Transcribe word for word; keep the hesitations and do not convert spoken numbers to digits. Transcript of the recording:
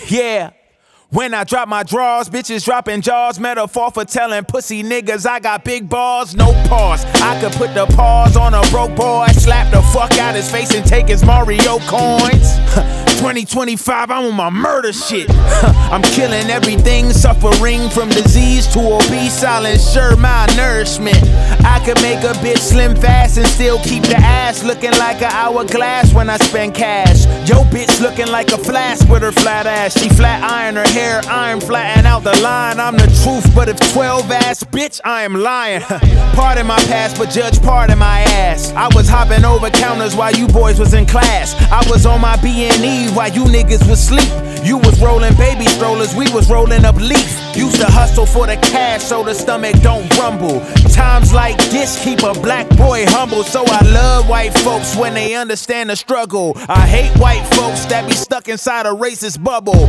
Yeah. When I drop my drawers, bitches dropping jaws. Metaphor for telling pussy niggas I got big balls, no pause. I could put the pause on a broke boy, slap the fuck out his face and take his Mario coins. twenty twenty-five, I'm on my murder shit. I'm killing everything, suffering from disease to obese, silent, sure malnourishment. I could make a bitch slim fast and still keep the ass looking like an hourglass when I spend cash. Yo bitch looking like a flask with her flat ass. She flat iron her hair, iron flatten out the line. I'm the truth, but if twelve ass bitch, I am lying. Pardon my past, but judge pardon my ass. I was hopping over counters while you boys was in class. I was on my B and E while you niggas was sleep. You was rolling baby strollers, we was rolling up leaf. Used to hustle for the cash so the stomach don't rumble. Times like this keep a black boy humble. So I love white folks when they understand the struggle. I hate white folks that be stuck inside a racist bubble.